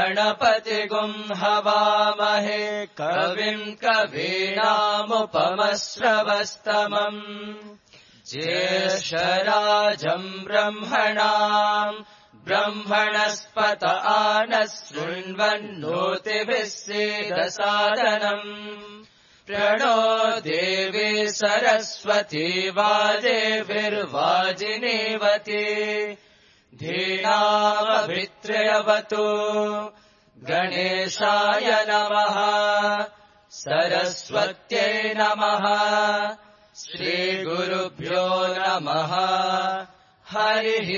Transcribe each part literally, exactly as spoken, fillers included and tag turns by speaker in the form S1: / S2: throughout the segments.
S1: गणपतिगुं हवामहे कविं कवीनामुपमश्रवस्तमम् ज्येष्ठराजम् ब्रह्मणाम् ब्रह्मणस्पत आनः शृण्वन्नोतिभिः सीदसादनम् प्रणो देवी सरस्वती वाजेभिर्वाजिनीवती धीनामभित्रयवतु गणेशाय नमः सरस्वत्यै नमः श्रीगुरुभ्यो नमः हरिः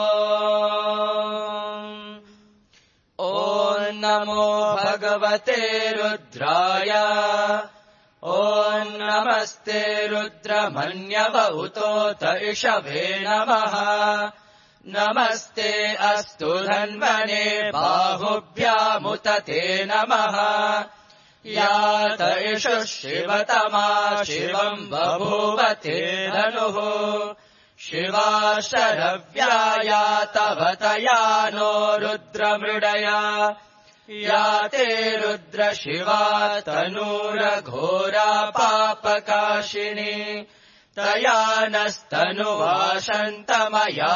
S1: ओम् ॐ नमो भगवते रुद्राय ॐ नमस्ते रुद्रमन्यव उतोत इषभे नमः नमस्ते अस्तु धन्वने बाहुभ्यामुत ते नमः यात इषुः शिवतमा शिवम् बभूव ते धनुः शिवा शरव्या तवतया नो रुद्रमृडया या ते रुद्र शिवा तनूरघोरा पापकाशिनी तया नस्तनुवाशन्तमया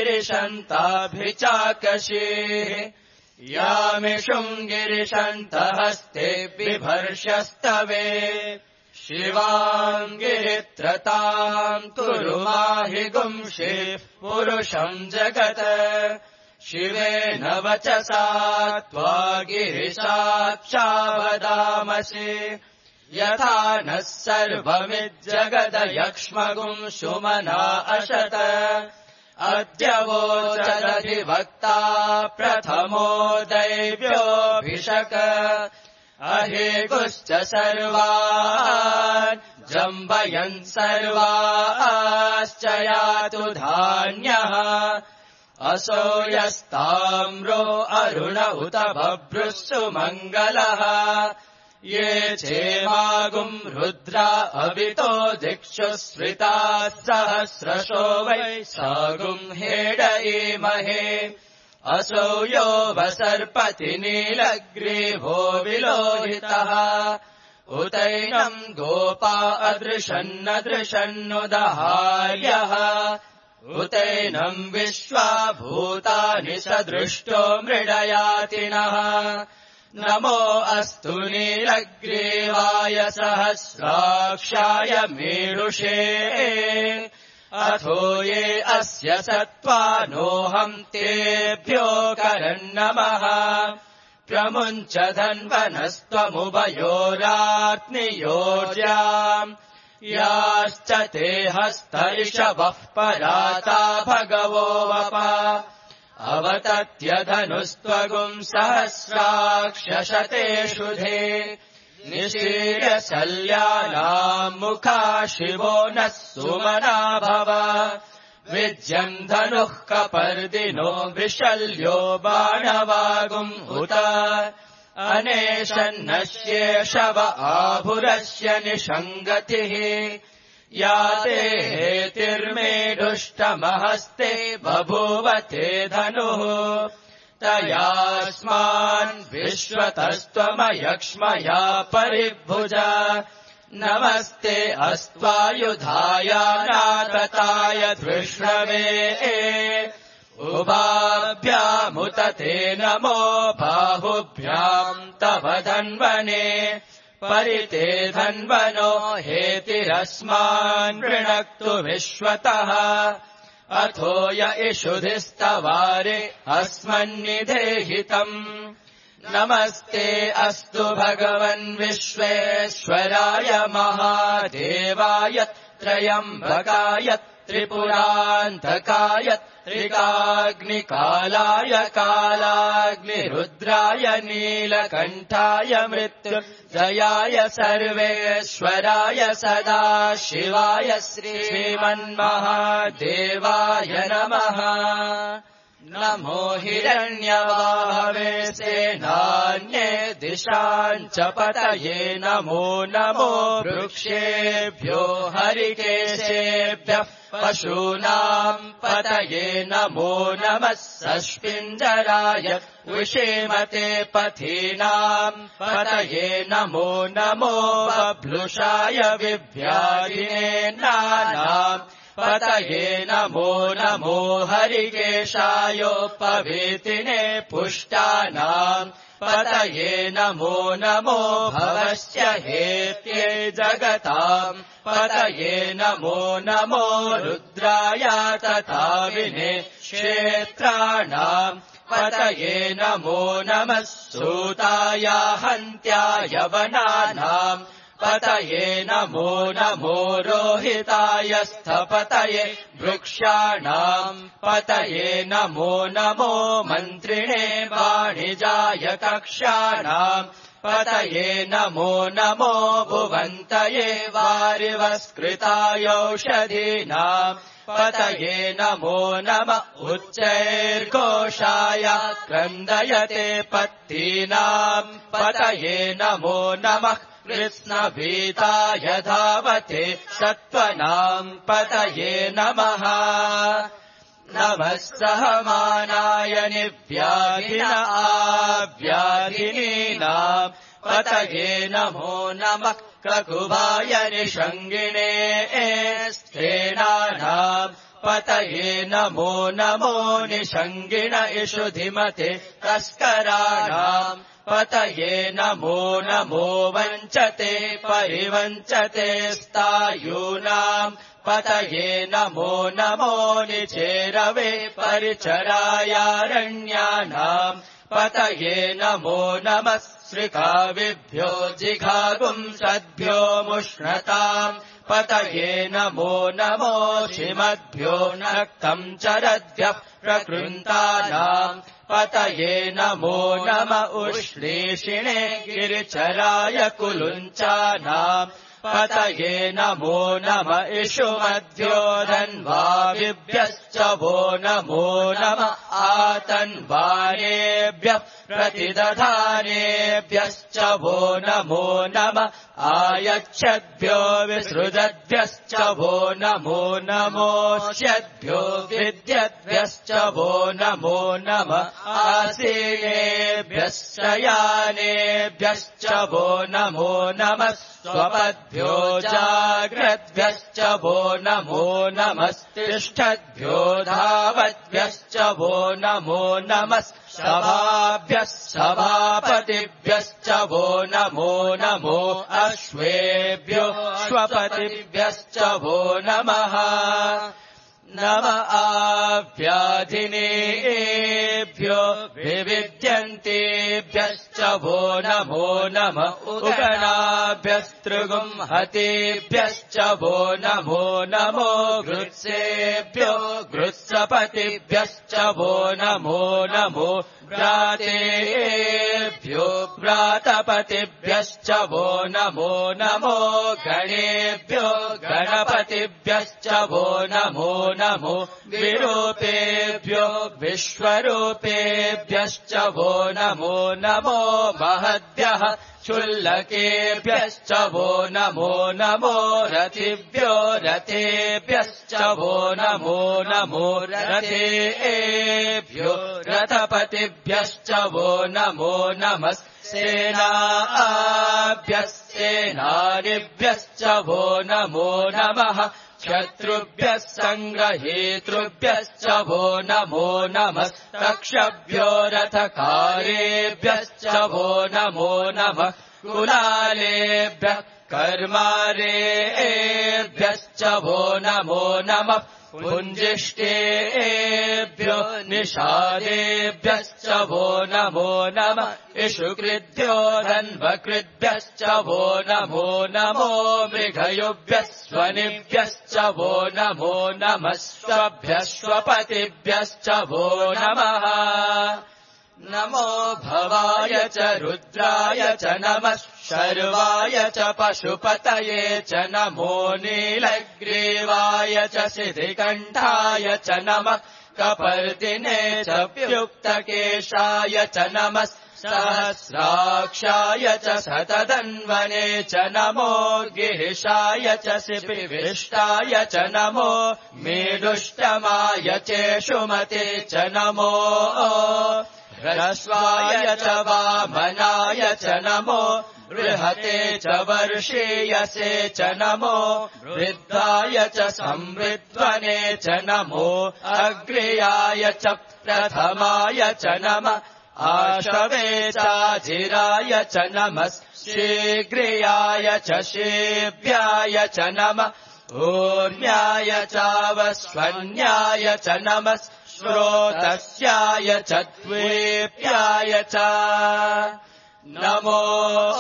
S1: गिरिशन्ताभिचाकशीः यामिषुम् गिरिशन्तहस्ते बिभर्षस्तवे शिवाम् गिरित्रताम् कुरु माहि गुंषिः पुरुषम् जगत् शिवेन वचसा त्वा गिरिशाक्षावदामसि यथा नः सर्वमिज्जगदयक्ष्मगुम् सुमना अशत अद्य वोचदधिवक्ता प्रथमो दैव्योऽभिषक अहेगुश्च सर्वान् जम्बयन् सर्वाश्च यातु धान्यः असो यस्ताम्रो अरुण उत बभ्रुः सुमङ्गलः ये चेमागुम् रुद्रा अवितो दिक्षु स्मृताः सहस्रशो वै सागुम् हेडयेमहे असौ यो वसर्पति नीलग्रीवो विलोहितः उतैनम् गोपा अदृशन्नदृशन्नुदहार्यः उतैनम् विश्वा भूतानि सदृष्टो मृडयातिनः नमो अस्तु नीलग्रीवाय सहस्राक्षाय मेरुषे अथो ये अस्य सत्त्वानोऽहम् तेभ्यो करन्नमः प्रमुञ्च धन्वनस्त्वमुभयोराग्नियोज्याम् याश्च ते हस्त इषवः पराता भगवो वप अवतत्यधनुस्त्वगुम् सहस्राक्षशतेषु धे निशीर्य शल्यानाम् मुखा शिवो नः सुमना भव विज्यम् धनुः कपर्दिनो विशल्यो बाणवागुम् उत अनेशन्नश्येषव आभुरस्य निषङ्गतिः या ते हेतिर्मेढुष्टमहस्ते बभूव ते धनुः तयास्मान् विश्वतस्त्वमयक्ष्मया परिभुज नमस्ते अस्त्वायुधाय नागताय धृष्णवे उभाभ्यामुत ते नमो बाहुभ्याम् तव धन्वने परिते धन्वनो हेतिरस्मान् वृणक्तु विश्वतः अथो य इषुधिस्तवारे अस्मन्निधेहितम् नमस्ते अस्तु भगवन् विश्वेश्वराय महादेवाय त्रयम्बकाय त्रिपुरान्तकाय त्रिकाग्निकालाय कालाग्निरुद्राय नीलकण्ठाय मृत्युञ्जयाय सर्वेश्वराय सदा शिवाय श्रीमन्महादेवाय नमः नमो हिरण्यवाहवे सेनान्ये दिशाम् च पतये नमो नमो वृक्षेभ्यो हरिकेशेभ्यः पशूनाम् पतये नमो नमः सस्पिञ्जराय विषेमते पथीनाम् पतये नमो नमो बभ्लुषाय विभ्यादिने नानाम् पतये नमो नमो हरिकेशायोपवेतिने पुष्टानाम् पतये नमो नमो भवस्य हेत्ये जगताम् पतये नमो नमो रुद्राय तथा विने क्षेत्राणाम् पतये नमो नमः सूताय हन्त्याय वनानाम् पतये नमो नमो रोहिताय स्थपतये वृक्षाणाम् पतये नमो नमो मन्त्रिणे वाणिजाय कक्षाणाम् पतये नमो नमो भुवन्तये वारिवस्कृतायौषधीनाम् पतये नमो नम उच्चैर्घोषाय क्रन्दयते पत्तीनाम् पतये नमो नमः कृष्णभीताय धावते सत्त्वनाम् पतये नमः नमः सहमानाय निव्याधिन आव्याधिनीनाम् पतये नमो नमः ककुभाय निषङ्गिणे स्थेनानाम् पतये नमो नमो निषङ्गिण इषुधिमते तस्कराणाम् पतये नमो नमो वञ्चते परिवञ्चते स्तायूनाम् पतये नमो नमो निचेरवे परिचरायारण्यानाम् पतये नमो नमः श्रिकाविभ्यो जिघागुंसद्भ्यो मुष्णताम् पतये नमो नमो श्रीमद्भ्यो नक्तम् चरद्भ्यः प्रकृन्तानाम् पतये नमो नम उष्णीषिणे गिरिचराय कुलुञ्चानाम् पतये नमो नम इषुमध्यो धन्वाविभ्यश्च वो नमो नम आतन्वानेभ्यः प्रतिदधानेभ्यश्च वो नमो नम आयच्छद्भ्यो विसृजद्भ्यश्च वो नमो नमोऽस्यद्भ्यो विद्यद्भ्यश्च वो नमो नम आसीनेभ्यश्च यानेभ्यश्च वो नमो नमः स्वपद्भ्यो जाग्रद्भ्यश्च वो नमो नमस्तिष्ठद्भ्यो धावद्भ्यश्च वो नमो नमः सभाभ्यः सभापतिभ्यश्च वो नमो नमो अश्वेभ्यो श्वपतिभ्यश्च वो नमः नम आव्याधिनेभ्यो विविद्यन्तेभ्यश्च वो नमो नम उगणाभ्यस्त्रिगुंहतेभ्यश्च वो नमो नमो गृत्सेभ्यो गृत्सपतिभ्यश्च वो नमो नमो व्रातेभ्यो व्रातपतिभ्यश्च वो नमो नमो गणेभ्यो गणपतिभ्यश्च वो नमो नमो विरूपेभ्यो विश्वरूपेभ्यश्च वो नमो नमो महद्भ्यः क्षुल्लकेभ्यश्च वो नमो नमो रथिभ्यो रथेभ्यश्च वो नमो नमो रथेभ्यो रथपतिभ्यश्च वो नमो नमः सेनाभ्यः सेनानिभ्यश्च वो नमो नमः शत्रुभ्यः सङ्ग्रहेतृभ्यश्च वो नमो नमः रक्षभ्यो रथकारेभ्यश्च वो नमो नमः कुलालेभ्यः कर्मारेभ्यश्च वो नमो नमः पुञ्जिष्टेभ्यो निषादेभ्यश्च वो नमो नमः इषुकृद्भ्यो धन्वकृद्भ्यश्च वो नमो नमो मृगयुभ्यः स्वनिभ्यश्च वो नमो नमः स्वभ्यः स्वपतिभ्यश्च वो नमः नमो भवाय च रुद्राय च नमः शर्वाय च पशुपतये च नमो नीलग्रीवाय च शितिकण्ठाय च नमः कपर्दिने च व्युक्तकेशाय च नमः सहस्राक्षाय च शतधन्वने च नमो गिरिशाय च शिपिविष्टाय च नमो मेदुष्टमाय चेषुमते च नमो ह्रस्वाय च वामनाय च नमो बृहते च वर्षीयसे च नमो वृद्धाय च संवृध्वने च नमो अग्र्याय च प्रथमाय च नमः आशवे चाजिराय च नमः शीघ्रियाय च शेभ्याय च नमः ऊर्म्याय चावस्वन्याय च नमः श्रोतस्याय च द्वेप्याय च नमो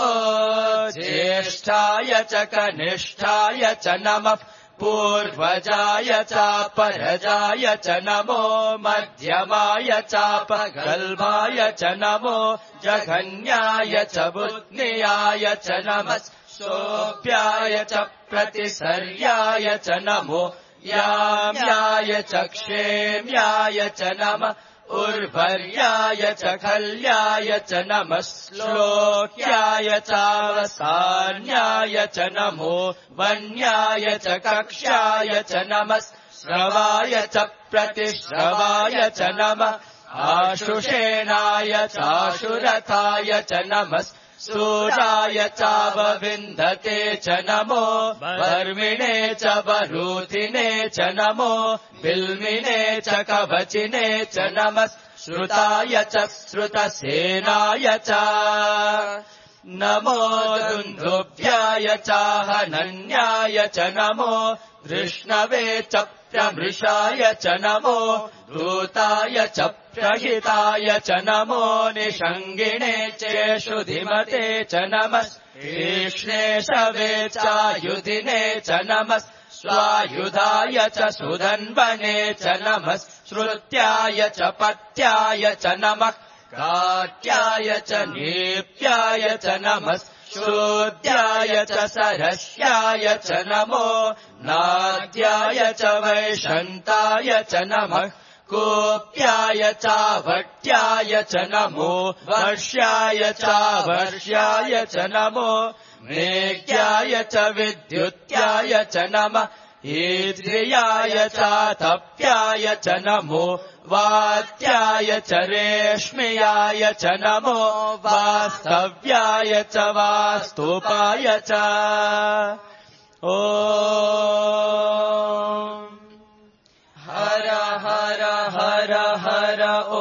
S1: ज्येष्ठाय च कनिष्ठाय च नमः पूर्वजाय चापरजाय च नमो मध्यमाय चापगल्भाय च नमो जघन्याय च बुध्नियाय च नमः सोऽप्याय च प्रतिसर्याय च नमो याम्याय च क्षेम्याय च नमः उर्वर्याय च खल्याय च नमः श्लोक्याय चावसान्याय च नमो वन्याय च कक्ष्याय च नमः श्रवाय च प्रतिश्रवाय च नमः आशुषेणाय चाशुरथाय च नमः सूराय चावविन्दते च नमो वर्मिणे च वरूथिने च नमो बिल्मिने च कवचिने च नमः श्रुताय च श्रुतसेनाय च नमो दुन्दुभ्याय चाहनन्याय च नमो वृष्णवे च प्रमृषाय च नमो दूताय च प्रहिताय च नमो निषङ्गिणे चेषुधिमते च नमः तीक्ष्णेशवे चायुधिने च नमः स्वायुधाय च सुधन्वने च नमः श्रुत्याय च पत्याय च नमः काट्याय च नीप्याय च नमः शूद्याय च सरस्याय च नमो नाद्याय च वैशन्ताय च नमः कोप्याय चाभट्याय च नमो वर्ष्याय चावर्ष्याय च नमो मेघ्याय च विद्युत्याय च नमः ईद्रियाय चातप्याय च नमो वात्याय च रेश्म्याय च नमो वास्तव्याय च वास्तुपाय च ॐ हर हर हर हर ॐ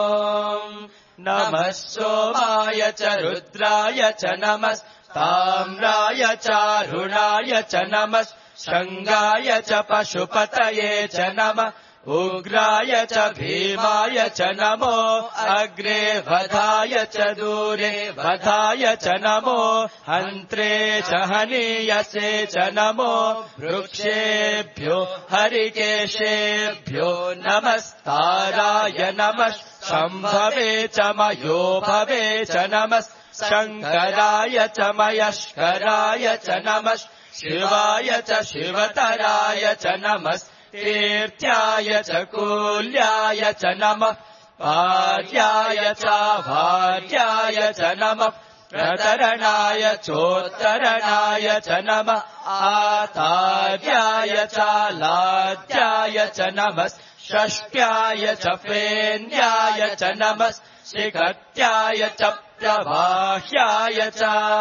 S1: नमः सोमाय च रुद्राय च नमः ताम्राय चारुणाय च नमः शङ्गाय च पशुपतये च नमः उग्राय च भीमाय च नमो अग्रे वधाय च दूरे वधाय च नमो हन्त्रे च हनीयसे च नमो वृक्षेभ्यो हरिकेशेभ्यो नमस्ताराय नमः शम्भवे च मयोभवे च नमः शङ्कराय च मयस्कराय च नमः शिवाय च शिवतराय च नमः तीर्थ्याय च कूल्याय च नमः पार्याय च भार्याय च नमः प्रतरणाय चोत्तरणाय च नमः आतार्याय च लाद्याय च नमः षष्ट्याय च फेन्याय च नमः शिखत्याय च प्रभाह्याय च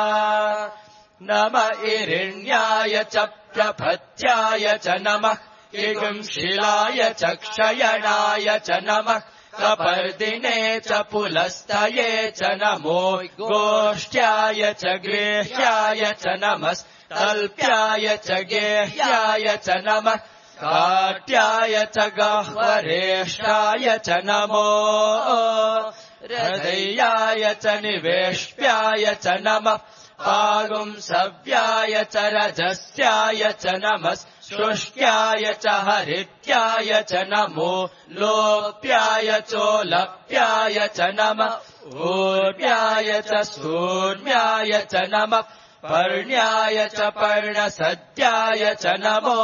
S1: नम इरिण्याय च प्रभत्याय च नमः इगुंशिलाय च क्षयणाय च नमः कपर्दिने च पुलस्तये च नमो गोष्ठ्याय च गृह्याय च नमः कल्प्याय च गेह्याय च नमः काट्याय च गह्वरेष्ठाय च नमो हृदयाय च निवेष्ट्याय च नमः पागुंसव्याय च रजस्याय च नमः शुष्क्याय च हरित्याय च नमो लोप्याय चोलप्याय च नमः ऊर्म्याय च सूर्म्याय च नमः पर्ण्याय च पर्णसद्याय च नमो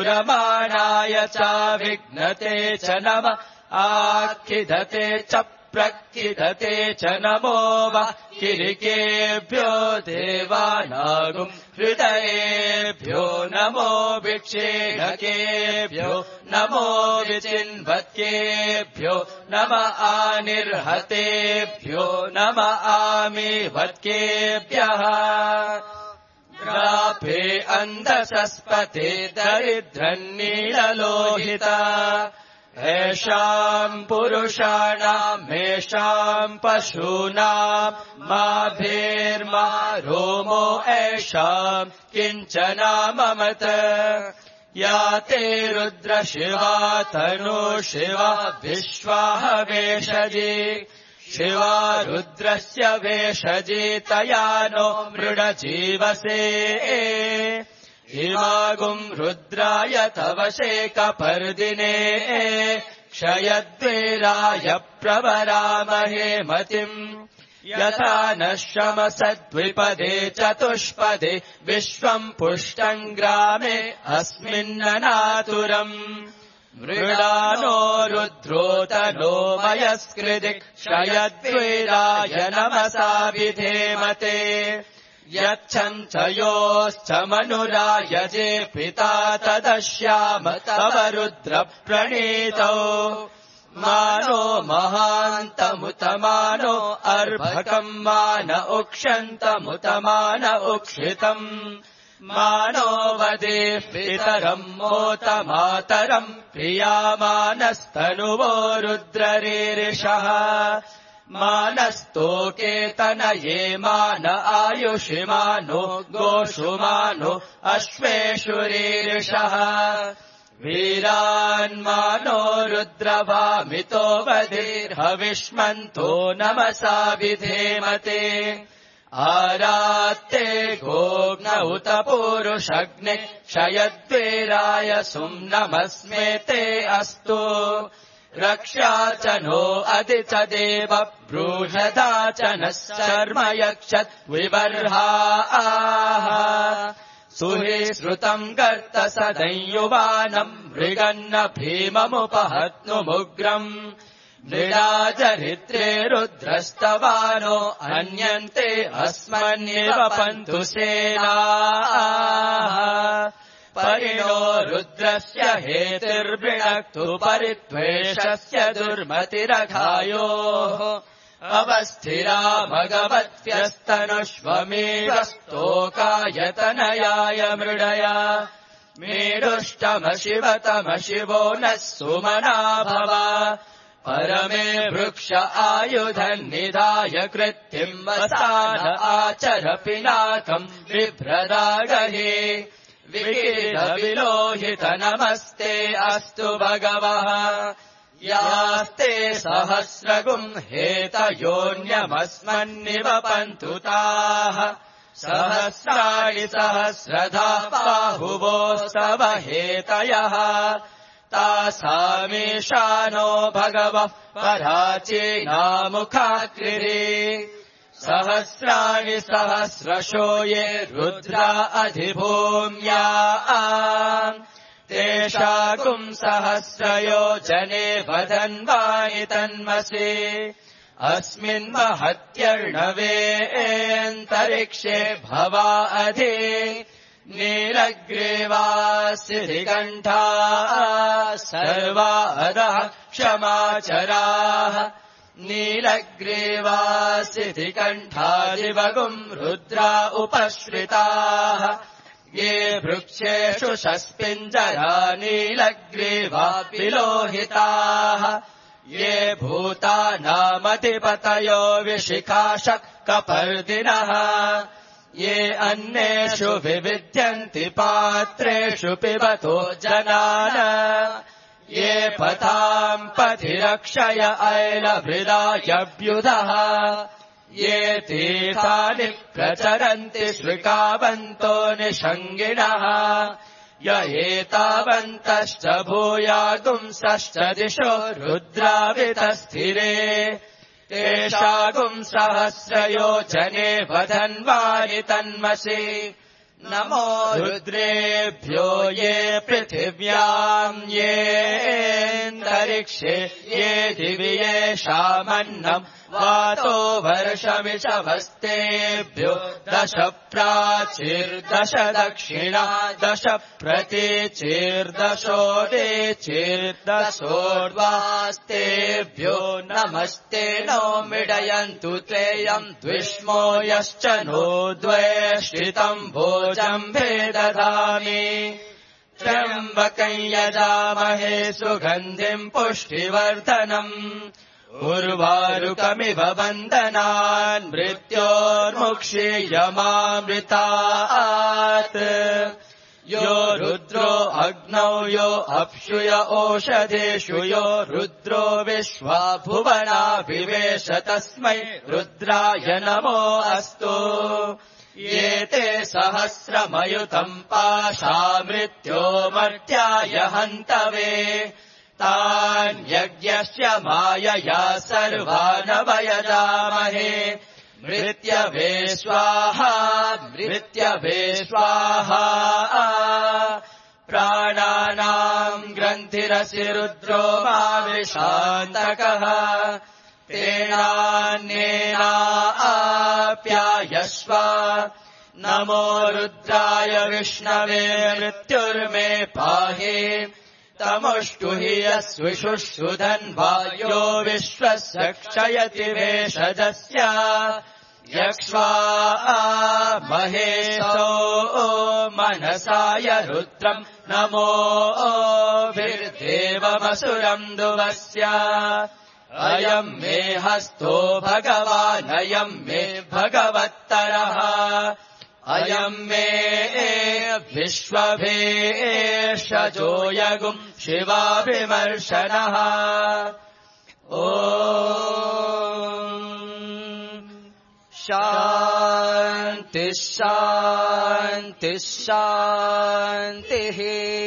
S1: पघुरमाणाय च विघ्नते च नमः आखिधते च प्रकिदते च नमो वः किरिकेभ्यो देवानागुम् हृदयेभ्यो नमो विक्षेणकेभ्यो नमो विचिन्वत्केभ्यो नम आनिर्हतेभ्यो नम आमिवत्केभ्यः ग्राफे अन्धसस्पते दरिद्रन्नीललोहिता येषाम् पुरुषाणाम् येषाम् पशूनाम् मा भेर्मा रोमो येषाम् किञ्चनाममत या ते रुद्र शिवा तनु शिवा विश्वाह वेषजे शिवा रुद्रस्य वेषजे तया नो मृडजीवसे इमागुम् रुद्राय तव शेकपर्दिने क्षयद्वेराय प्रवरामहे मतिम् यथा नः शमसद्विपदे चतुष्पदे विश्वम् पुष्टम् ग्रामे अस्मिन्ननातुरम् मृडानो रुद्रोतनो मयस्कृति क्षयद्वेराय नमसा विधेमते यच्छञ्च योश्च मनुरायजे पिता तदश्याम तव रुद्र प्रणीतौ मानो महान्तमुतमानो अर्भकम् मान उक्षन्तमुतमान उक्षितम् मानो वदे पितरम् मोत मातरम् प्रियामानस्तनुवो रुद्ररीरिषः मानस्तोकेतनये मान आयुषि मानो गोषु मानो अश्वेषुरीरिषः वीरान्मानो रुद्रवामितो वधीर्हविष्मन्तो नमसा विधेमते आरात्ते गोग्न उत पूरुषग्ने क्षयद्वेराय सुम् नमस्मेते अस्तु रक्षा च नो अधि च देव ब्रूषदा च नः शर्म यक्षत् विबर्हाः सुहि श्रुतम् गर्त सदंयुवानम् मृगन्न भीममुपहत्नुमुग्रम् मृडाचरित्रे रुद्रस्तवानो अन्यन्ते अस्मन्निव पन्तु सेनाः परिणो रुद्रस्य हेतिर्वृणक्तु परित्वेषस्य दुर्मतिरघायोः अवस्थिरा भगवत्यस्तनुष्वमेव स्तोकायतनयाय मृडया मेरुष्टमशिवतमशिवो नः सुमना भव परमे वृक्ष आयुधन्निधाय कृत्तिम् वसान आचर पिनाकम् बिभ्रदागहे विकीर्णविलोहित नमस्ते अस्तु भगवः यास्ते सहस्रगुम् हेतयोऽन्यमस्मन्निव पन्तु ताः सहस्राणि सहस्रधा बाहुवोस्तव हेतयः तासामीशानो भगवः पराचीनामुखाकृरे सहस्राणि सहस्रशो ये रुद्रा अधिभूम्या तेषाकुम् सहस्रयोजने वदन्वानि तन्मसे अस्मिन् महत्यर्णवेऽन्तरिक्षे भवा अधि नीलग्रीवासिधिकण्ठा सर्वा अधः क्षमाचराः नीलग्रीवासिधिकण्ठादिवगुम् रुद्रा उपश्रिताः ये वृक्षेषु शस्पिञ्जरा नीलग्रीवा विलोहिताः ये भूतानामधिपतयो विशिखाशक्कपर्दिनः ये अन्येषु विविध्यन्ति पात्रेषु पिबतो जनान् ये पथाम् पथिरक्षय ऐलभृदायभ्युदः ये तीर्थानि प्रचरन्ति श्रिकावन्तो निषङ्गिणः य एतावन्तश्च भूयागुंसश्च दिशो रुद्रावितस्थिरे तेषागुम् सहस्रयोजने वधन्वानि तन्मसि नमो रुद्रेभ्यो ये पृथिव्याम् येऽन्तरिक्षे ये दिवि येषामन्नम् वातो वर्षमिषवस्तेभ्यो दश प्राचीर्दश दक्षिणा दश प्रतीचीर्दशोदीचीर्दशोर्वास्तेभ्यो नमस्ते नो मिडयन्तु त्रेयम् द्विष्मो यश्च नो द्वेष्टितम् भोजम्भे दधामि त्र्यम्बकम् यजामहे सुगन्धिम् पुष्टिवर्धनम् उर्वारुकमिव वन्दनान् मृत्योर्मुक्षीयमामृतात् यो रुद्रो अग्नौ यो अप्सुय ओषधेषु यो रुद्रो विश्वा भुवना विवेश तस्मै रुद्राय नमो अस्तु ये ते सहस्रमयुतम् पाशा मृत्यो मर्त्याय हन्तवे तान् यज्ञस्य मायया सर्वानवयजामहे मृत्यवे स्वाहा मृत्यवे स्वाहा प्राणानाम् ग्रन्थिरसि रुद्रो माविशान्तकः तेनान्येनाप्यायस्व नमो रुद्राय विष्णवे मृत्युर्मे पाहि तमुष्टु हि यस्विषुषुधन्वा यो विश्वस्य क्षयति भेषजस्य यक्ष्वा महेशो मनसाय रुद्रम् नमो भिर्देवमसुरम् दुवस्य अयम् मे हस्तो भगवानयम् मे भगवत्तरः अयम् मे विश्वभेषजो यगुम् शिवाभिमर्शनः ॐ शान्तिः शान्तिः शान्तिः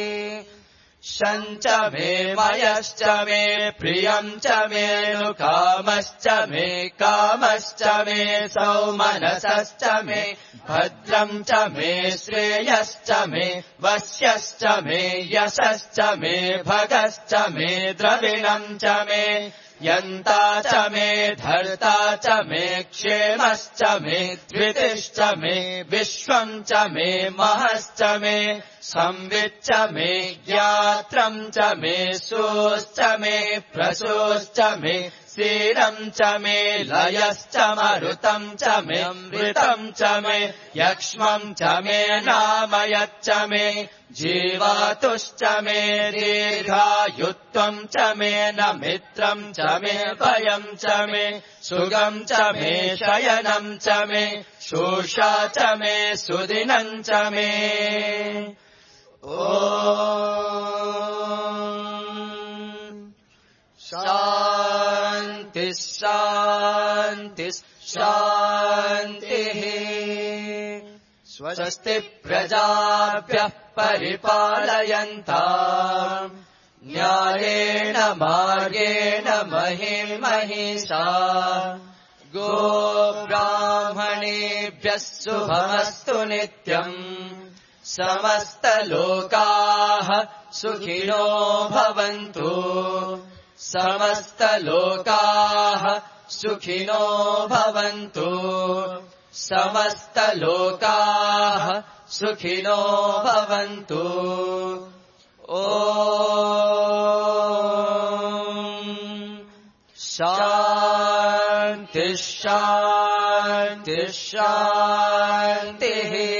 S1: शञ्च मे मयश्च मे प्रियम् च मे नुकामश्च मे कामश्च मे सौमनसश्च मे भद्रम् च मे श्रेयश्च मे वश्यश्च मे यशश्च मे भगश्च मे द्रविणम् च मे यन्ता च मे धर्ता च मे क्षेमश्च मे धृतिश्च मे विश्वम् च मे महश्च मे संविच्च मे ज्ञात्रम् च मे सोश्च मे प्रसोश्च मे सीरम् च मे लयश्च मरुतम् च मे अमृतम् च मे यक्ष्मम् च मे नामयच्च मे जीवातुश्च मे दीर्घायुत्वम् च मे न मित्रम् च मे भयम् च मे सुगम् च मे शयनम् च मे शोषा च मे सुदिनम् च मे ॐ शान्तिः शान्तिः शान्तिः स्वस्ति प्रजाभ्यः परिपालयन्ताम् न्यायेन मार्गेण महीं महिषा गोब्राह्मणेभ्यः शुभमस्तु नित्यम् समस्तलोकाः सुखिनो भवन्तु समस्तलोकाः सुखिनो भवन्तु समस्तलोकाः सुखिनो भवन्तु ॐ शान्तिः शान्तिः शान्तिः